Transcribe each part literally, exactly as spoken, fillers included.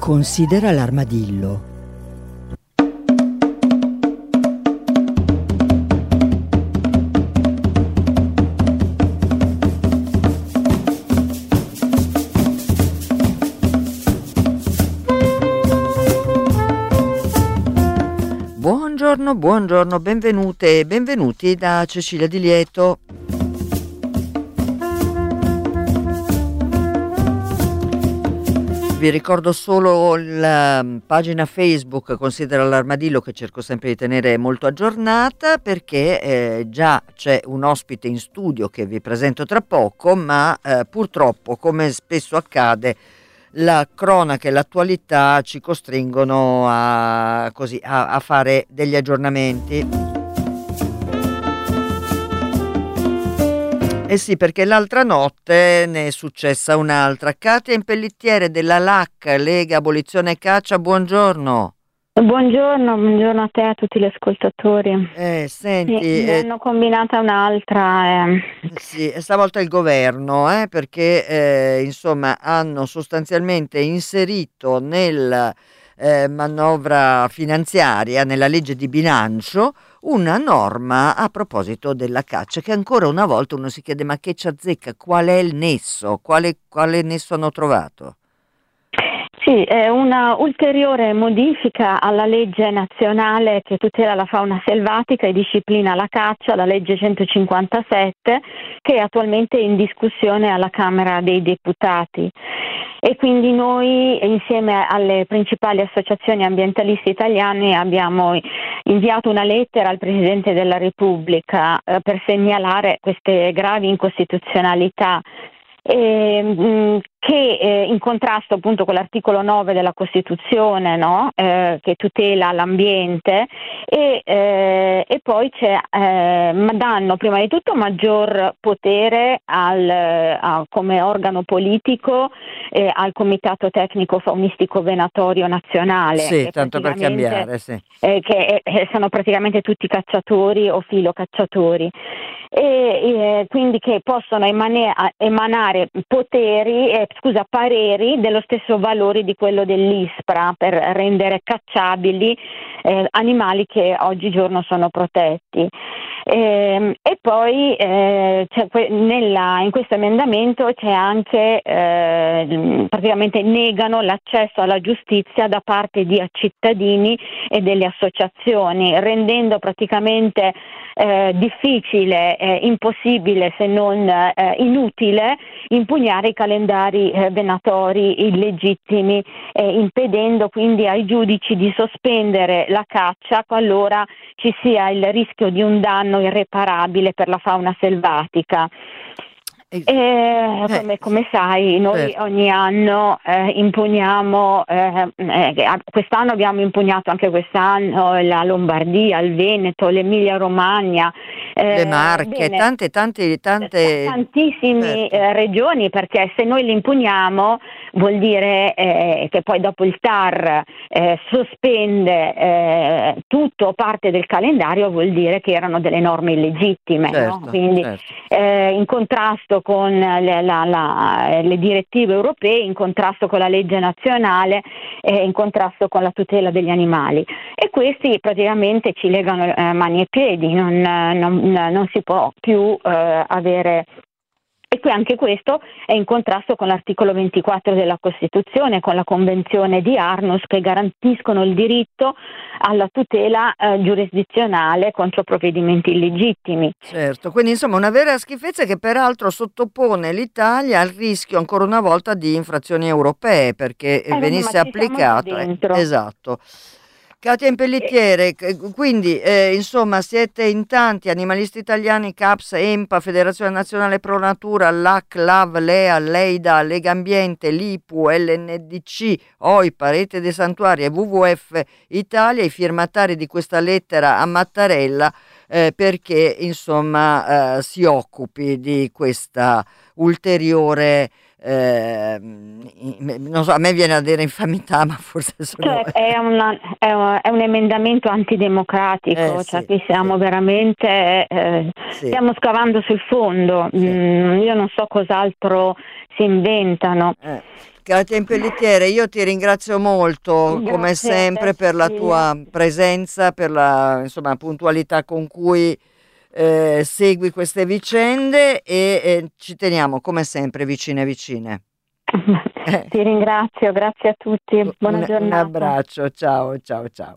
Considera l'armadillo. Buongiorno, buongiorno, benvenute e benvenuti da Cecilia Di Lieto. Vi ricordo solo la pagina Facebook Considera l'armadillo, che cerco sempre di tenere molto aggiornata, perché eh, già c'è un ospite in studio che vi presento tra poco, ma eh, purtroppo, come spesso accade, la cronaca e l'attualità ci costringono a, così, a, a fare degli aggiornamenti. Eh sì, perché l'altra notte ne è successa un'altra. Katia Impellittiere della L A C, Lega Abolizione Caccia, buongiorno. Buongiorno, buongiorno a te e a tutti gli ascoltatori. Eh, senti, sì, ne eh, hanno combinata un'altra. Eh. Sì, e stavolta il governo, eh, perché eh, insomma hanno sostanzialmente inserito nella eh, manovra finanziaria, nella legge di bilancio, una norma a proposito della caccia, che ancora una volta uno si chiede: ma che ci azzecca? Qual è il nesso? Quale, quale nesso hanno trovato? Sì, è una ulteriore modifica alla legge nazionale che tutela la fauna selvatica e disciplina la caccia, la legge centocinquantasette, che è attualmente in discussione alla Camera dei Deputati. E quindi noi, insieme alle principali associazioni ambientalisti italiane, abbiamo inviato una lettera al Presidente della Repubblica eh, per segnalare queste gravi incostituzionalità Eh, mh, che eh, in contrasto appunto con l'articolo nove della Costituzione, no? eh, che tutela l'ambiente, e, eh, e poi c'è, eh, danno prima di tutto maggior potere al, a, come organo politico eh, al Comitato Tecnico Faunistico Venatorio Nazionale. Sì, che tanto per cambiare, sì. Eh, che eh, sono praticamente tutti cacciatori o filocacciatori. E, e quindi che possono emane, emanare poteri, eh, scusa, pareri dello stesso valore di quello dell'ISPRA per rendere cacciabili eh, animali che oggigiorno sono protetti. E, e poi eh, c'è que- nella, in questo emendamento c'è anche eh, praticamente negano l'accesso alla giustizia da parte di cittadini e delle associazioni, rendendo praticamente eh, difficile, eh, impossibile se non eh, inutile impugnare i calendari eh, venatori illegittimi, eh, impedendo quindi ai giudici di sospendere la caccia qualora ci sia il rischio di un danno irreparabile per la fauna selvatica. Eh, come, come sai, noi certo. ogni anno eh, impugniamo, eh, eh, quest'anno abbiamo impugnato anche quest'anno la Lombardia, il Veneto, l'Emilia Romagna, eh, le Marche, bene, tante, tante, tante tantissime certo. eh, regioni, perché se noi le impugniamo vuol dire eh, che poi dopo il T A R eh, sospende eh, tutto o parte del calendario, vuol dire che erano delle norme illegittime, certo, no? Quindi certo. eh, in contrasto con le, la, la, le direttive europee, in contrasto con la legge nazionale, eh, in contrasto con la tutela degli animali, e questi praticamente ci legano eh, mani e piedi, non, non, non si può più eh, avere. E qui anche questo è in contrasto con l'articolo ventiquattro della Costituzione, con la Convenzione di Aarhus, che garantiscono il diritto alla tutela eh, giurisdizionale contro provvedimenti illegittimi. Certo, quindi insomma una vera schifezza che peraltro sottopone l'Italia al rischio ancora una volta di infrazioni europee, perché Eh, venisse ma ci siamo già applicato. Eh, dentro. esatto. Katia Impellittiere, quindi eh, insomma siete in tanti, animalisti italiani, C A P S, E M P A, Federazione Nazionale Pro Natura, L A C, L A V, L E A, Leida, Lega Ambiente, L I P U, L N D C, O I P A, Rete dei Santuari e W W F Italia, i firmatari di questa lettera a Mattarella, eh, perché insomma eh, si occupi di questa ulteriore Eh, non so, a me viene a dire infamità, ma forse sono... Cioè, è, una, è, un, è un emendamento antidemocratico, Eh, cioè sì, qui siamo sì. veramente eh, Sì. stiamo scavando sul fondo. Sì. Mm, io non so cos'altro si inventano. Eh. Katia Impellitiere, io ti ringrazio molto, Grazie come a te, sempre, per la tua Cecilia. presenza, per la insomma, puntualità con cui eh, segui queste vicende e eh, ci teniamo come sempre vicine vicine. Eh, Ti ringrazio, grazie a tutti, buona un, un giornata. abbraccio, ciao, ciao, ciao.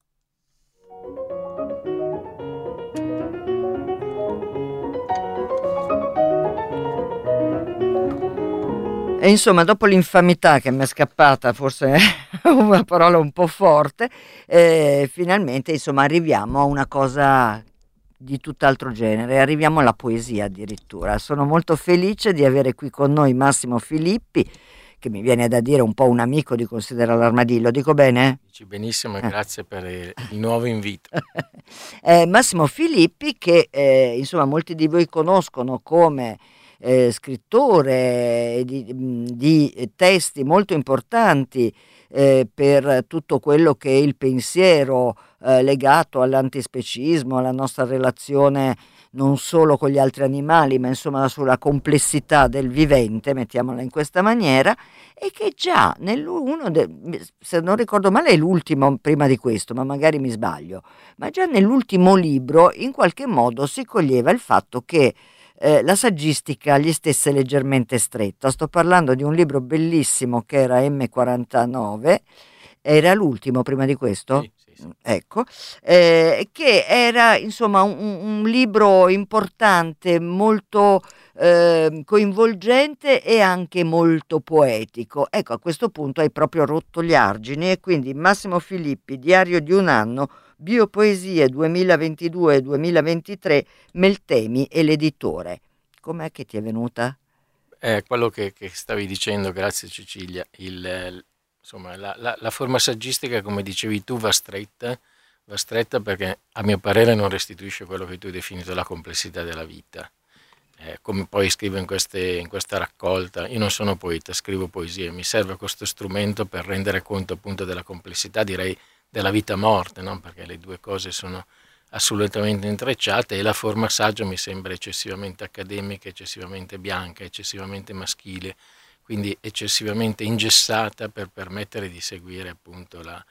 E insomma, dopo l'infamità che mi è scappata, forse è una parola un po' forte, eh, finalmente insomma arriviamo a una cosa di tutt'altro genere, arriviamo alla poesia addirittura. Sono molto felice di avere qui con noi Massimo Filippi, che mi viene da dire un po' un amico di Considera l'Armadillo, dico bene? Dici benissimo e Eh. grazie per il il nuovo invito. Eh, Massimo Filippi, che eh, insomma molti di voi conoscono come eh, scrittore di, di testi molto importanti eh, per tutto quello che è il pensiero eh, legato all'antispecismo, alla nostra relazione non solo con gli altri animali, ma insomma sulla complessità del vivente, mettiamola in questa maniera, e che già nell'uno, de- se non ricordo male è l'ultimo prima di questo, ma magari mi sbaglio, ma già nell'ultimo libro in qualche modo si coglieva il fatto che eh, la saggistica gli stesse leggermente stretta. Sto parlando di un libro bellissimo che era emme quarantanove, era l'ultimo prima di questo? Sì, sì, sì. Ecco, eh, che era insomma un, un libro importante, molto eh, coinvolgente e anche molto poetico. Ecco, a questo punto hai proprio rotto gli argini e quindi Massimo Filippi, Diario di un anno, Biopoesie duemilaventidue duemilaventitré, Meltemi e l'editore. Com'è che ti è venuta? È quello che, che stavi dicendo, grazie Cecilia. Il, eh, insomma, la, la- la forma saggistica, come dicevi tu, va stretta, va stretta perché a mio parere non restituisce quello che tu hai definito la complessità della vita. Eh, come poi scrivo in, queste- in questa raccolta, io non sono poeta, scrivo poesie, mi serve questo strumento per rendere conto appunto della complessità, direi della vita-morte, no? Perché le due cose sono assolutamente intrecciate e la forma saggio mi sembra eccessivamente accademica, eccessivamente bianca, eccessivamente maschile, quindi eccessivamente ingessata per permettere di seguire appunto la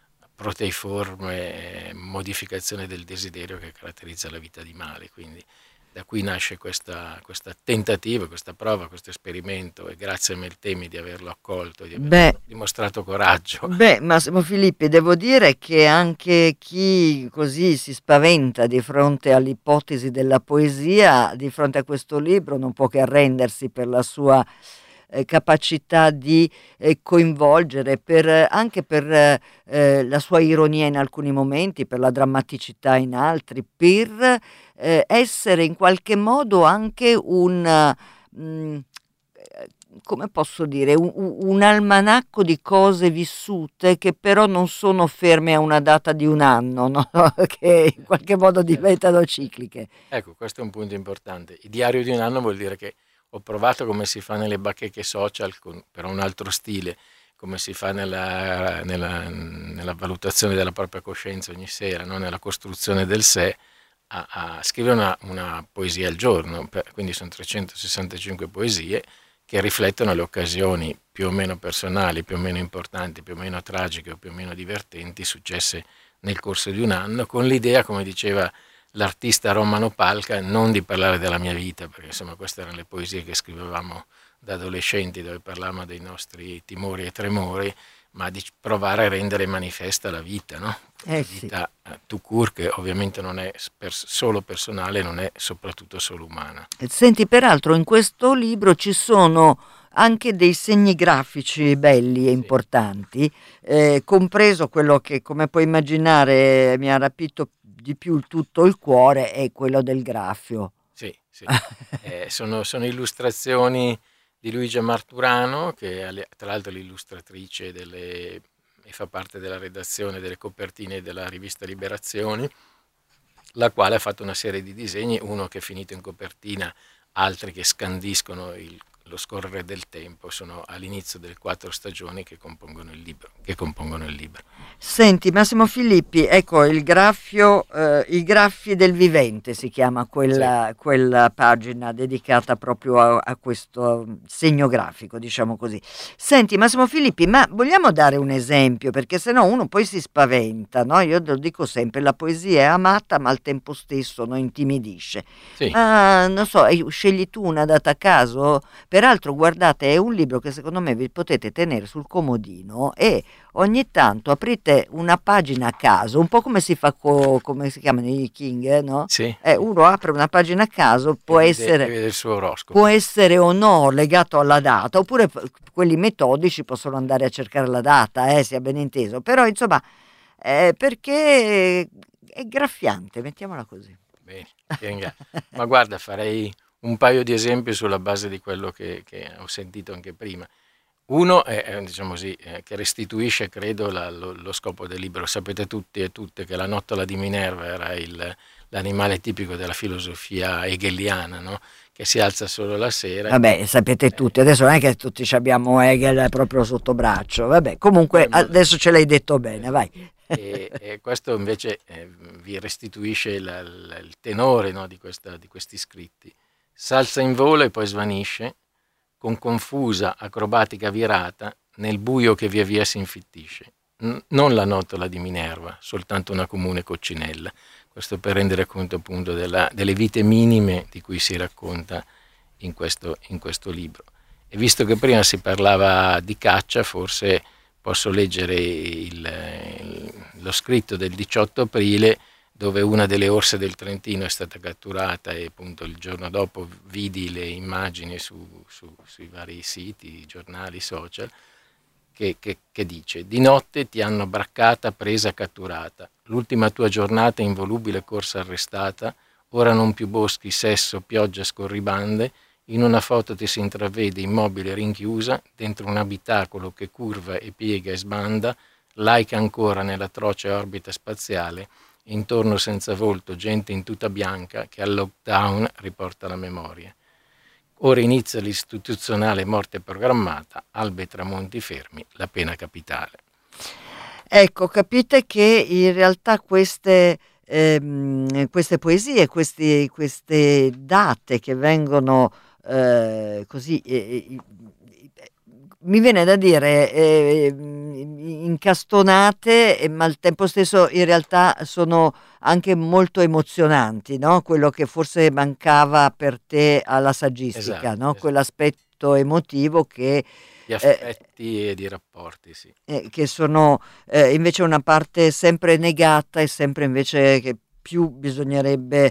proteiforme modificazione del desiderio che caratterizza la vita di Mali. Quindi da qui nasce questa, questa tentativa, questa prova, questo esperimento e grazie a Meltemi di averlo accolto, di aver Beh, dimostrato coraggio. Beh, Massimo Filippi, devo dire che anche chi così si spaventa di fronte all'ipotesi della poesia, di fronte a questo libro, non può che arrendersi per la sua eh, capacità di eh, coinvolgere, per, eh, anche per eh, eh, la sua ironia in alcuni momenti, per la drammaticità in altri, per eh, essere in qualche modo anche un... eh, mh, eh, come posso dire, un, un almanacco di cose vissute che però non sono ferme a una data di un anno, no? Che in qualche modo diventano cicliche. Ecco, questo è un punto importante. Il diario di un anno vuol dire che ho provato come si fa nelle bacheche social, con, però un altro stile, come si fa nella, nella- nella valutazione della propria coscienza ogni sera, no? Nella costruzione del sé, a, a scrivere una, una poesia al giorno. Per- quindi sono trecentosessantacinque poesie che riflettono le occasioni più o meno personali, più o meno importanti, più o meno tragiche o più o meno divertenti successe nel corso di un anno, con l'idea, come diceva l'artista Romano Palca, non di parlare della mia vita, perché insomma queste erano le poesie che scrivevamo da adolescenti, dove parlavamo dei nostri timori e tremori, ma di provare a rendere manifesta la vita, no? Eh La sì. vita eh, tout court, che ovviamente non è per- solo personale, non è soprattutto solo umana. Senti, peraltro in questo libro ci sono anche dei segni grafici belli e Sì, importanti, eh, compreso quello che, come puoi immaginare, mi ha rapito di più il tutto il cuore, è quello del graffio. sì, sì. Eh, sono, sono illustrazioni di Luigia Marturano, che è alle- tra l'altro l'illustratrice delle, e fa parte della redazione delle copertine della rivista Liberazioni, la quale ha fatto una serie di disegni, uno che è finito in copertina, altri che scandiscono il, lo scorrere del tempo, sono all'inizio delle quattro stagioni che compongono il libro. Che compongono il libro. Senti Massimo Filippi, ecco il graffio, eh, i graffi del vivente si chiama quella, sì. quella pagina dedicata proprio a, a questo segno grafico, diciamo così. Senti Massimo Filippi, ma vogliamo dare un esempio, perché sennò uno poi si spaventa, no? Io lo dico sempre, la poesia è amata ma al tempo stesso non intimidisce. Sì. Ma non so, scegli tu una data a caso? Peraltro guardate, è un libro che secondo me vi potete tenere sul comodino e ogni tanto aprite una pagina a caso, un po' come si fa con, come si chiamano i King, eh, no? Sì. Eh, uno apre una pagina a caso, può e essere, vede, vede il suo oroscopo. può essere o no legato alla data, oppure quelli metodici possono andare a cercare la data, eh, sia ben inteso, però insomma, eh, perché è graffiante, mettiamola così. Bene, ma guarda, farei un paio di esempi sulla base di quello che, che ho sentito anche prima. Uno è, è diciamo così, eh, che restituisce, credo, la, lo, lo scopo del libro. Sapete tutti e tutte che la nottola di Minerva era il, l'animale tipico della filosofia hegeliana, no? Che si alza solo la sera. Vabbè, sapete tutti, adesso non è che tutti abbiamo Hegel proprio sotto braccio, vabbè, comunque adesso ce l'hai detto bene, vai. E, e questo invece eh, vi restituisce la, la, il tenore, no, di, questa, di questi scritti. S'alza in volo e poi svanisce, con confusa, acrobatica virata, nel buio che via via si infittisce. N- non la nottola di Minerva, soltanto una comune coccinella. Questo per rendere conto appunto della, delle vite minime di cui si racconta in questo, in questo libro. E visto che prima si parlava di caccia, forse posso leggere il, il, lo scritto del diciotto aprile, dove una delle orse del Trentino è stata catturata e appunto il giorno dopo vidi le immagini su, su, sui vari siti, giornali, social, che, che, che dice: di notte ti hanno braccata, presa, catturata, l'ultima tua giornata involubile corsa arrestata, ora non più boschi, sesso, pioggia, scorribande, in una foto ti si intravede immobile rinchiusa dentro un abitacolo che curva e piega e sbanda, laica ancora nell'atroce orbita spaziale, intorno senza volto gente in tuta bianca che al lockdown riporta la memoria. Ora inizia l'istituzionale morte programmata, albe e tramonti fermi, la pena capitale. Ecco, capite che in realtà queste, ehm, queste poesie, questi, queste date che vengono eh, così... Eh, mi viene da dire eh, incastonate, ma al tempo stesso in realtà sono anche molto emozionanti, no? Quello che forse mancava per te alla saggistica, esatto, no? Esatto. Quell'aspetto emotivo che... Di affetti eh, e di rapporti, sì. Eh, che sono eh, invece una parte sempre negata e sempre invece che più bisognerebbe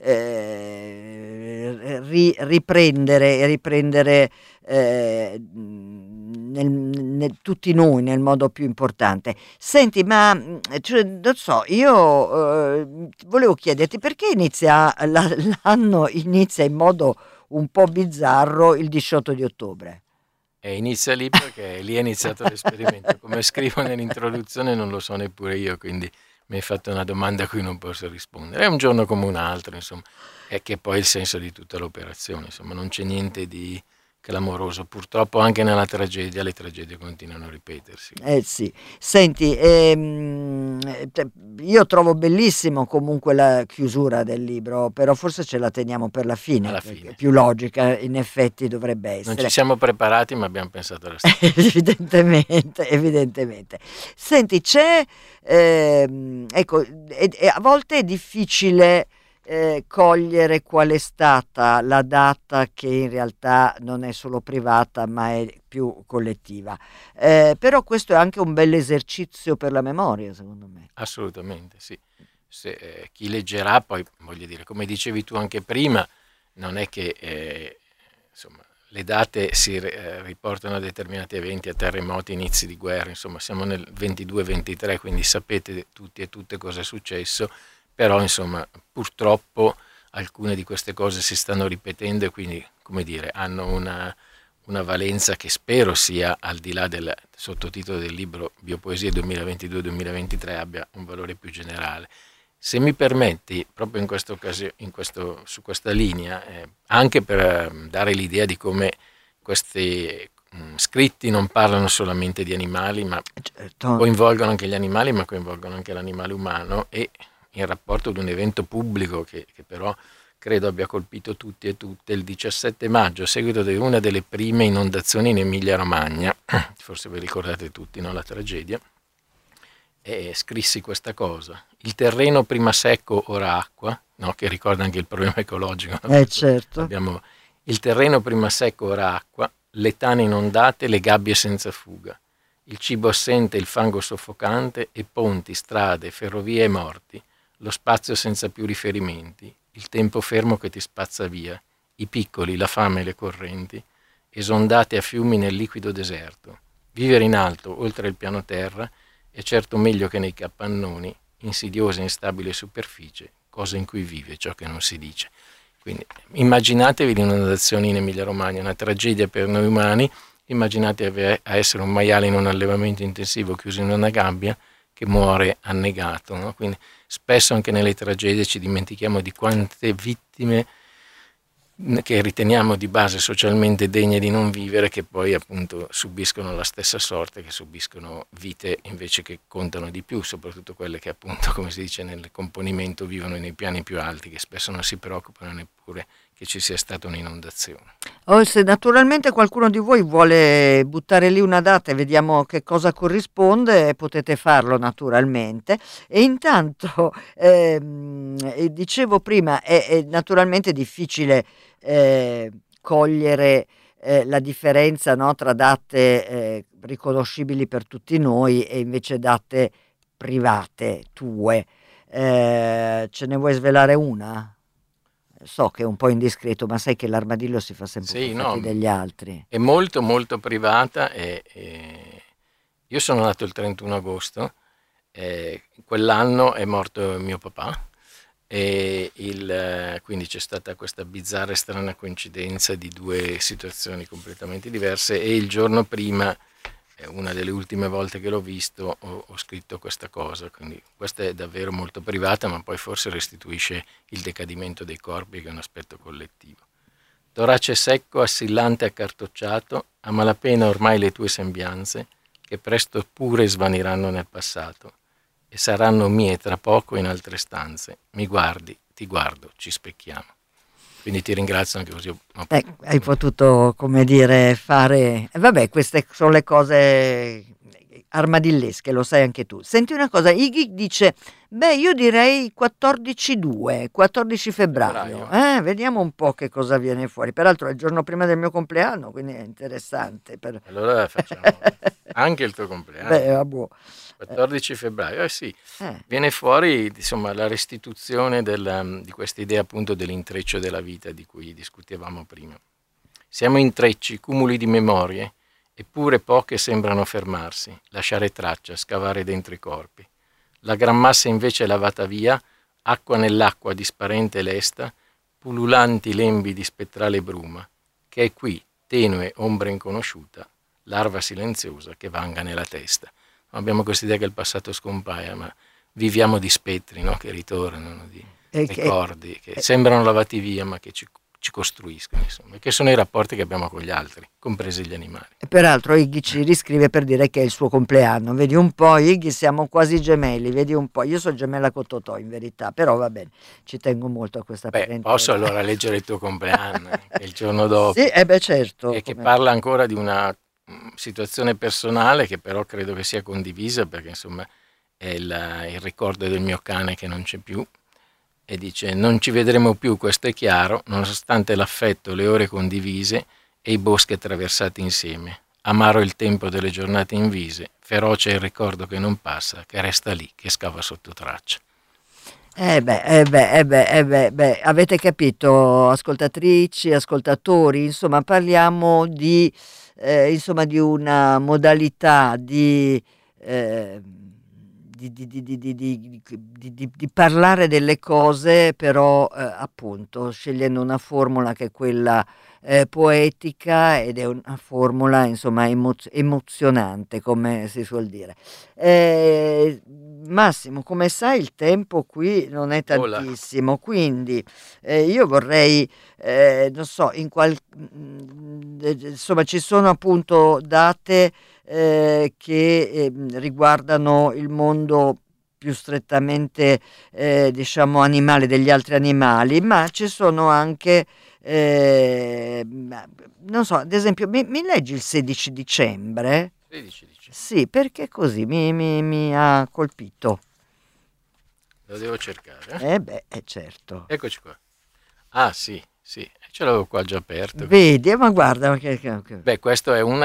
eh, ri, riprendere e riprendere eh, nel, nel, tutti noi nel modo più importante. Senti, ma cioè, non so, io eh, volevo chiederti perché inizia la, l'anno inizia in modo un po' bizzarro il diciotto di ottobre. E inizia lì perché lì è iniziato l'esperimento. Come scrivo nell'introduzione non lo so neppure io, quindi mi hai fatto una domanda a cui non posso rispondere. È un giorno come un altro, insomma, è che poi è il senso di tutta l'operazione, insomma, non c'è niente di clamoroso. Purtroppo anche nella tragedia le tragedie continuano a ripetersi. Eh sì, senti, ehm, io trovo bellissimo comunque la chiusura del libro, però forse ce la teniamo per la fine, alla fine. Più logica in effetti dovrebbe essere. Non ci siamo preparati ma abbiamo pensato alla stessa. evidentemente, evidentemente. Senti, c'è, ehm, ecco, è, è, a volte è difficile Eh, cogliere qual è stata la data che in realtà non è solo privata ma è più collettiva, eh, però questo è anche un bel esercizio per la memoria, secondo me. Assolutamente sì. Se, eh, chi leggerà poi, voglio dire, come dicevi tu anche prima, non è che eh, insomma le date si eh, riportano a determinati eventi, a terremoti, inizi di guerra, insomma siamo nel ventidue ventitré, quindi sapete tutti e tutte cosa è successo. Però insomma purtroppo alcune di queste cose si stanno ripetendo e quindi, come dire, hanno una, una valenza che spero sia, al di là del sottotitolo del libro Biopoesie duemilaventidue duemilaventitré, abbia un valore più generale. Se mi permetti, proprio in questa occasione, in questo, su questa linea, eh, anche per dare l'idea di come questi mh, scritti non parlano solamente di animali, ma Certo. coinvolgono anche gli animali, ma coinvolgono anche l'animale umano, e in rapporto ad un evento pubblico che, che però credo abbia colpito tutti e tutte, il diciassette maggio, a seguito di una delle prime inondazioni in Emilia-Romagna, forse vi ricordate tutti, no, la tragedia, e scrissi questa cosa: il terreno prima secco ora acqua, no, che ricorda anche il problema ecologico, no? Eh certo. Abbiamo il terreno prima secco ora acqua, le tane inondate, le gabbie senza fuga, il cibo assente, il fango soffocante, e ponti, strade, ferrovie morti, lo spazio senza più riferimenti, il tempo fermo che ti spazza via, i piccoli, la fame e le correnti, esondate a fiumi nel liquido deserto. Vivere in alto, oltre il piano terra, è certo meglio che nei capannoni, insidiosa e instabile superficie, cosa in cui vive ciò che non si dice. Quindi immaginatevi l'inondazione in Emilia-Romagna, una tragedia per noi umani, immaginatevi a essere un maiale in un allevamento intensivo chiuso in una gabbia che muore annegato, no? Quindi spesso anche nelle tragedie ci dimentichiamo di quante vittime che riteniamo di base socialmente degne di non vivere, che poi appunto subiscono la stessa sorte, che subiscono vite invece che contano di più, soprattutto quelle che appunto, come si dice nel componimento, vivono nei piani più alti, che spesso non si preoccupano neppure che ci sia stata un'inondazione. O se naturalmente qualcuno di voi vuole buttare lì una data e vediamo che cosa corrisponde, potete farlo naturalmente. E intanto, ehm, eh, dicevo prima, è, è naturalmente difficile eh, cogliere eh, la differenza, no, tra date eh, riconoscibili per tutti noi e invece date private tue. Eh, ce ne vuoi svelare una? So che è un po' indiscreto, ma sai che l'armadillo si fa sempre Sì, più no, fatti degli altri. è molto molto privata, e, e io sono nato il trentuno agosto, e quell'anno è morto mio papà, e il, quindi c'è stata questa bizzarra e strana coincidenza di due situazioni completamente diverse, e il giorno prima, una delle ultime volte che l'ho visto, ho, ho scritto questa cosa, quindi questa è davvero molto privata, ma poi forse restituisce il decadimento dei corpi, che è un aspetto collettivo. Torace secco, assillante, accartocciato, a malapena ormai le tue sembianze, che presto pure svaniranno nel passato, e saranno mie tra poco in altre stanze. Mi guardi, ti guardo, ci specchiamo. Quindi ti ringrazio anche così. Eh, hai potuto, come dire, fare... Eh, vabbè, queste sono le cose armadillesche, lo sai anche tu. Senti una cosa, Iggy dice, beh, io direi quattordici due, quattordici febbraio. Febbraio. Eh, vediamo un po' che cosa viene fuori. Peraltro è il giorno prima del mio compleanno, quindi è interessante. Per... Allora facciamo anche il tuo compleanno. Beh, vabbè. quattordici febbraio, eh sì, Eh. viene fuori insomma la restituzione del, di questa idea appunto dell'intreccio della vita di cui discutevamo prima. Siamo intrecci, cumuli di memorie, eppure poche sembrano fermarsi, lasciare traccia, scavare dentro i corpi. La gran massa invece è lavata via, acqua nell'acqua disparente e lesta, pululanti lembi di spettrale bruma, che è qui, tenue ombra inconosciuta, larva silenziosa che vanga nella testa. Abbiamo questa idea che il passato scompaia, ma viviamo di spettri, no? Che ritornano, di E ricordi, che, che sembrano lavati via, ma che ci, ci costruiscono, insomma, che sono i rapporti che abbiamo con gli altri, compresi gli animali. E peraltro Iggy ci riscrive per dire che è il suo compleanno. Vedi un po', Iggy, siamo quasi gemelli, vedi un po'. Io sono gemella con Totò in verità, però va bene, ci tengo molto a questa Beh, parentela. posso allora leggere il tuo compleanno, eh, che è il giorno dopo, Sì, eh beh, certo. e che come- parla ancora di una mh, situazione personale che però credo che sia condivisa, perché insomma è il, il ricordo del mio cane che non c'è più, e dice: non ci vedremo più, questo è chiaro, nonostante l'affetto, le ore condivise e i boschi attraversati insieme. Amaro il tempo delle giornate invise, feroce il ricordo che non passa, che resta lì, che scava sotto traccia. Eh beh, eh beh, eh beh, eh beh, beh, avete capito, ascoltatrici, ascoltatori, insomma, parliamo di, eh, insomma, di una modalità di, eh, di, di, di, di, di, di, di, di, di parlare delle cose, però eh, appunto scegliendo una formula che è quella eh, poetica, ed è una formula insomma emo- emozionante, come si suol dire. Eh, Massimo, come sai il tempo qui non è Vola. tantissimo, quindi eh, io vorrei, eh, non so, in qual- mm, eh, insomma ci sono appunto date eh, che eh, riguardano il mondo più strettamente eh, diciamo animale, degli altri animali, ma ci sono anche eh, ma- non so, ad esempio mi, mi leggi il sedici dicembre? sedici dice. Sì, perché così mi, mi- mi ha colpito. Lo devo cercare. eh? Eh beh, eh, certo. Eccoci qua. Ah sì, sì, ce l'avevo qua già aperto. Vedi, eh, ma guarda, ma che, che- che- Beh, questo è uno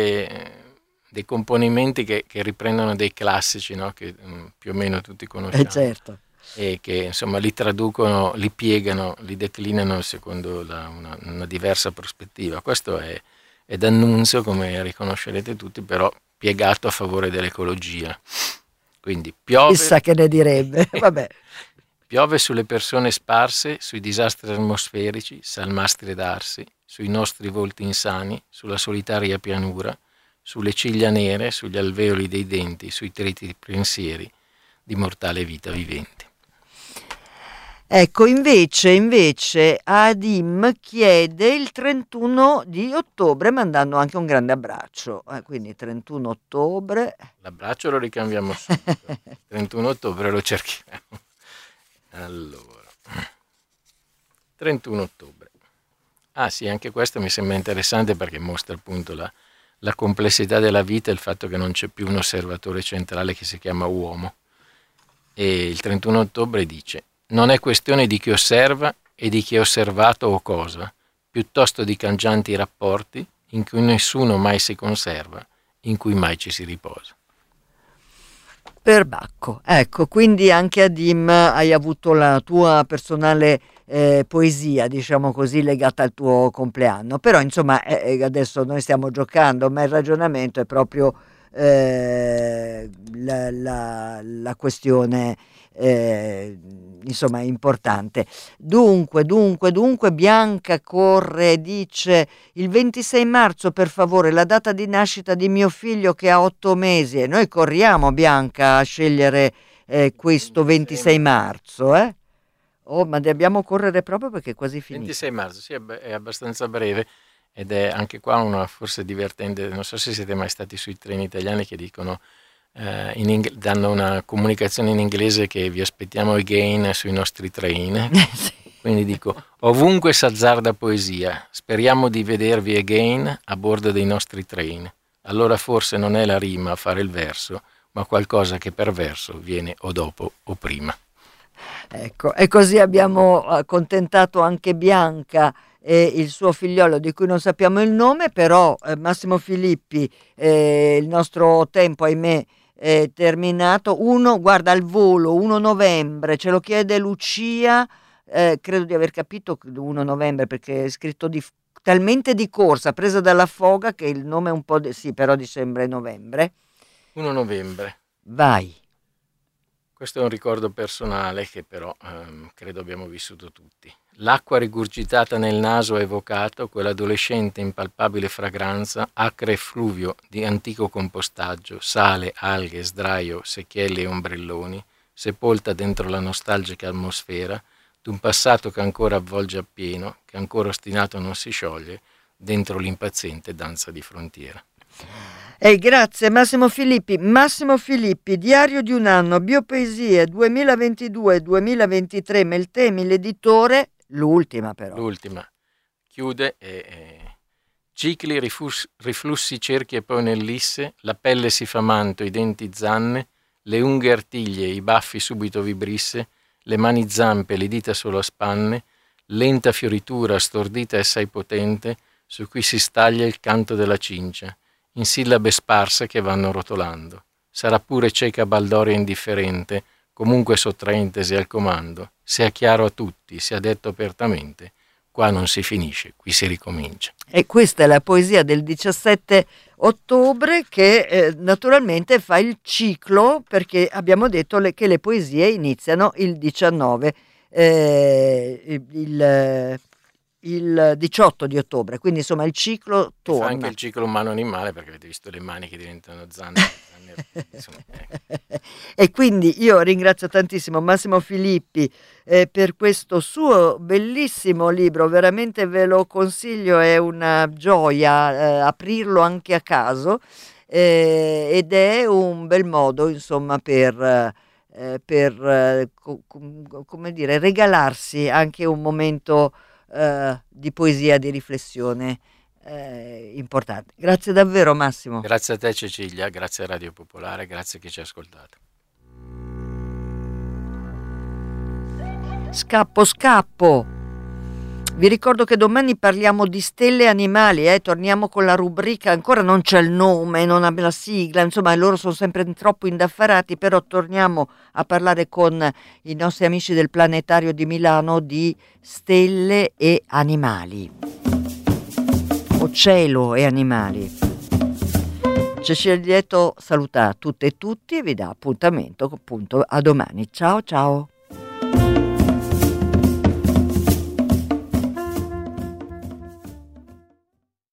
dei componimenti che, che riprendono dei classici, no? Che mm, più o meno tutti conosciamo, eh, certo. e che insomma li traducono, li piegano, li declinano secondo la- una, una diversa prospettiva. Questo è, è D'Annunzio, come riconoscerete tutti, però piegato a favore dell'ecologia. Quindi piove, Chissà che ne direbbe, vabbè. piove sulle persone sparse, sui disastri atmosferici, salmastri d'arsi, sui nostri volti insani, sulla solitaria pianura, sulle ciglia nere, sugli alveoli dei denti, sui triti pensieri di mortale vita vivente. Ecco, invece, invece Adim chiede il trentuno di ottobre, mandando anche un grande abbraccio. Eh, quindi trentuno ottobre. L'abbraccio lo ricambiamo subito. trentuno ottobre lo cerchiamo. Allora, trentuno ottobre. Ah sì, anche questo mi sembra interessante perché mostra appunto la, la complessità della vita e il fatto che non c'è più un osservatore centrale che si chiama uomo. E il trentuno ottobre dice: non è questione di chi osserva e di chi è osservato o cosa, piuttosto di cangianti rapporti in cui nessuno mai si conserva, in cui mai ci si riposa. Perbacco, ecco, quindi anche Adim hai avuto la tua personale eh, poesia, diciamo così, legata al tuo compleanno, però insomma eh, eh, adesso noi stiamo giocando, ma il ragionamento è proprio eh, la, la- la questione eh, insomma importante. Dunque, dunque, dunque, Bianca corre e dice il ventisei marzo, per favore, la data di nascita di mio figlio che ha otto mesi, e noi corriamo, Bianca, a scegliere eh, questo ventisei marzo, eh? Oh, ma dobbiamo correre proprio perché è quasi finito. ventisei marzo, sì, è be- è abbastanza breve ed è anche qua una forse divertente. Non so se siete mai stati sui treni italiani che dicono, eh, in ing- danno una comunicazione in inglese che vi aspettiamo again sui nostri train. Sì. Quindi dico, ovunque s'azzarda poesia, speriamo di vedervi again a bordo dei nostri train. Allora forse non è la rima a fare il verso, ma qualcosa che per verso viene o dopo o prima. Ecco, e così abbiamo accontentato anche Bianca e il suo figliolo di cui non sappiamo il nome, però eh, Massimo Filippi, eh, il nostro tempo, ahimè, è terminato. Uno, guarda, al volo, primo novembre, ce lo chiede Lucia, eh, credo di aver capito primo novembre perché è scritto di, talmente di corsa, presa dalla foga, che il nome è un po', di, sì, però dicembre e novembre. primo novembre. Vai. Questo è un ricordo personale che però ehm, credo abbiamo vissuto tutti. L'acqua rigurgitata nel naso ha evocato quell'adolescente impalpabile fragranza, acre effluvio di antico compostaggio, sale, alghe, sdraio, secchielli e ombrelloni, sepolta dentro la nostalgica atmosfera d'un passato che ancora avvolge appieno, che ancora ostinato non si scioglie, dentro l'impaziente danza di frontiera. Eh, grazie Massimo Filippi. Massimo Filippi, Diario di un anno, Biopoesie duemilaventidue duemilaventitré, Meltemi, l'editore, l'ultima però. L'ultima chiude e, e cicli, rifus, riflussi, cerchi e poi nell'isse, la pelle si fa manto, i denti zanne, le unghie artiglie, i baffi subito vibrisse, le mani zampe, le dita solo a spanne, lenta fioritura stordita e assai potente, su cui si staglia il canto della cincia, in sillabe sparse che vanno rotolando. Sarà pure cieca baldoria indifferente, comunque sottraentesi al comando, sia chiaro a tutti, sia detto apertamente, qua non si finisce, qui si ricomincia. E questa è la poesia del diciassette ottobre che eh, naturalmente fa il ciclo, perché abbiamo detto le, che le poesie iniziano il diciannove, eh, il, il diciotto di ottobre, quindi insomma il ciclo torna. Fa anche il ciclo umano-animale, perché avete visto le mani che diventano zanne. Insomma, ecco. E quindi io ringrazio tantissimo Massimo Filippi eh, per questo suo bellissimo libro, veramente ve lo consiglio, è una gioia eh, aprirlo anche a caso eh, ed è un bel modo insomma per, eh, per eh, co- com- come dire, regalarsi anche un momento eh, di poesia, di riflessione eh, importante. Grazie davvero Massimo. Grazie a te Cecilia, grazie a Radio Popolare, grazie a chi ci ha ascoltato. Scappo, scappo. Vi ricordo che domani parliamo di stelle animali, eh? Torniamo con la rubrica, ancora non c'è il nome, non abbiamo la sigla, insomma loro sono sempre troppo indaffarati, però torniamo a parlare con i nostri amici del Planetario di Milano di stelle e animali, o cielo e animali. Cecilia Lieto saluta tutte e tutti e vi dà appuntamento appunto a domani. Ciao ciao.